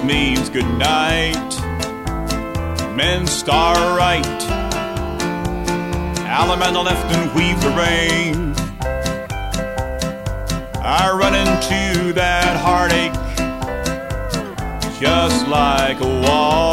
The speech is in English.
means good night. Men star right, Alum on the left and weave the rain. I run into that heartache just like a wall.